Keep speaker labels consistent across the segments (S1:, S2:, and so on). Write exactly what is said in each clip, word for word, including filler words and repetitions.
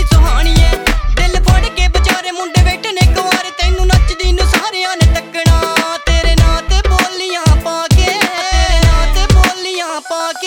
S1: ਬੜੀ ਸੁਹਾਣੀ ਏ ਦਿਲ ਫੜ ਕੇ ਵਿਚਾਰੇ ਮੁੰਡੇ ਬੈਠੇ ਨੇ ਕੁਆਰੇ ਤੈਨੂੰ ਨੱਚਦੀ ਨੂੰ ਸਾਰਿਆਂ ਨੇ ਤੱਕਣਾ ਤੇਰੇ ਨਾਂ ਤੇ ਬੋਲੀਆਂ ਪਾ ਕੇ ਤੇਰੇ ਨਾਂ ਤੇ ਬੋਲੀਆਂ ਪਾ ਕੇ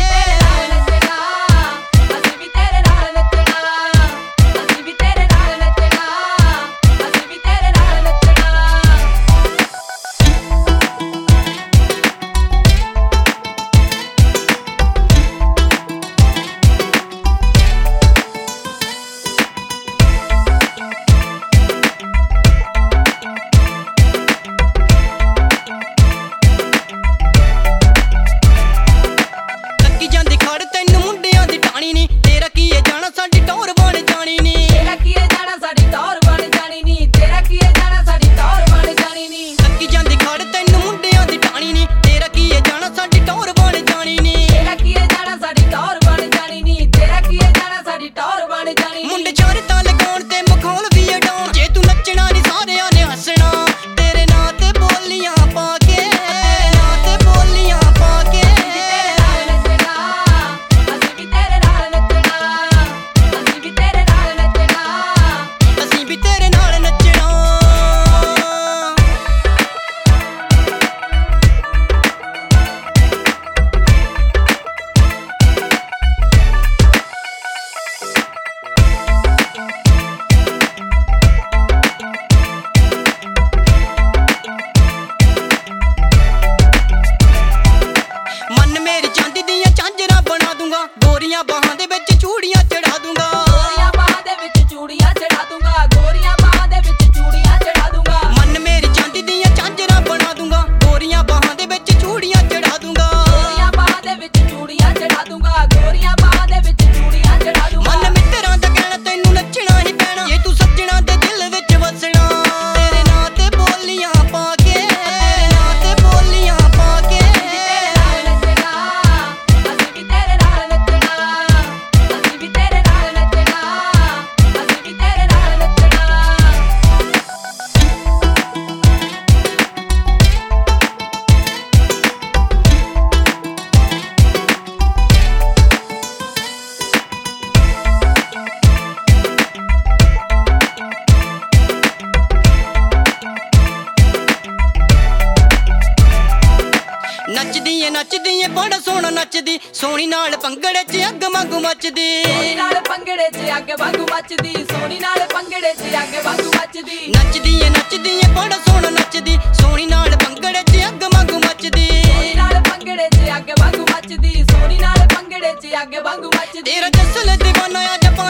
S1: ਮੁੰਡੇ ਚਾਰ ਤਾਲ ਗਾਉਣ ਤੇ ਮਖੌਲ ਵੀ ਉਡਾਉਣ ਜੇ ਤੂੰ ਨੱਚਣਾ ਨੀ ਸਾਰਿਆਂ ਨੇ ਹੱਸਣਾ ਤੇਰੇ ਨਾਂ ਤੇ ਬੋਲੀਆਂ ਪਾ ਕੇ ਤੇਰੇ ਨਾਂ ਤੇ ਬੋਲੀਆਂ ਪਾ ਕੇ ਅਸੀਂ ਵੀ ਤੇਰੇ ਨਾਲ ਨੱਚਣਾ ਗੋਰੀਆਂ ਬਾਹਾਂ ਦੇ ਵਿੱਚ ਚੂੜੀਆਂ ਚੜਾ ਦੂੰਗਾ
S2: ਗੋਰੀਆਂ ਬਾਹਾਂ ਦੇ ਵਿੱਚ ਚੂੜੀਆਂ ਚੜਾ ਦੂੰਗਾ ਗੋਰੀਆਂ ਬਾਹਾਂ ਦੇ ਵਿੱਚ ਚੂੜੀਆਂ ਚੜਾ ਦੂੰਗਾ
S1: ਮਨ ਮੇਰੀ ਚਾਂਦੀ ਦੀਆਂ ਝਾਂਜਰਾਂ ਬਣਾ ਦੂੰਗਾ ਗੋਰੀਆਂ ਬਾਹਾਂ ਦੇ ਵਿੱਚ ਚੂੜੀਆਂ ਚੜਾ ਦੂੰਗਾ
S2: ਗੋਰੀਆਂ ਬਾਹਾਂ ਦੇ ਵਿੱਚ ਚੂੜੀਆਂ ਚੜਾ ਦੂੰਗਾ ਗੋਰੀਆਂ ਬਾਹਾਂ ਦੇ ਵਿੱਚ ਚੂੜੀਆਂ ਚੜਾ ਦੂੰਗਾ
S1: ਮਨ ਮਿੱਤਰਾਂ ਦਾ ਕਹਿਣਾ ਤੈਨੂੰ ਨੱਚਣਾ ਹੀ ਪੈਣਾ ਜੇ ਤੂੰ ਸੱਜਣਾ ਦੇ ਦਿਲ ਵਿੱਚ ਵਸਣਾ ਤੇਰੇ ਨਾਂ ਤੇ ਬੋਲੀਆਂ ਪਾ ਕੇ ਤੇਰੇ ਨਾਂ ਤੇ ਬੋਲੀਆਂ ਪਾ ਕੇ ਨੱਚਦੀ ਏ ਨੱਚਦੀ ਏ ਬੜਾ ਸੋਹਣਾ ਨੱਚਦੀ ਸੋਹਣੀ ਨਾਲ ਭੰਗੜੇ 'ਚ ਅੱਗ ਵਾਂਗੂ ਮੱਚਦੀ
S2: ਸੋਹਣੀ ਨਾਲ ਭੰਗੜੇ 'ਚ ਅੱਗ ਵਾਂਗੂ ਮੱਚਦੀ ਸੋਹਣੀ ਨਾਲ ਭੰਗੜੇ 'ਚ ਅੱਗ ਵਾਂਗੂ ਮੱਚਦੀ
S1: ਨੱਚਦੀ ਏ ਨੱਚਦੀ ਏ ਬੜਾ ਸੋਹਣਾ ਨੱਚਦੀ ਸੋਹਣੀ ਨਾਲ ਭੰਗੜੇ 'ਚ ਅੱਗ ਵਾਂਗੂ ਮੱਚਦੀ
S2: ਸੋਹਣੀ ਨਾਲ ਭੰਗੜੇ 'ਚ ਅੱਗ ਵਾਂਗੂ ਮੱਚਦੀ ਸੋਹਣੀ ਨਾਲ ਭੰਗੜੇ 'ਚ ਅੱਗ ਵਾਂਗੂ ਮੱਚਦੀ
S1: ਤੇਰਾ ਜਸਲ ਦੀਵਾਨਾ ਆ ਜਾ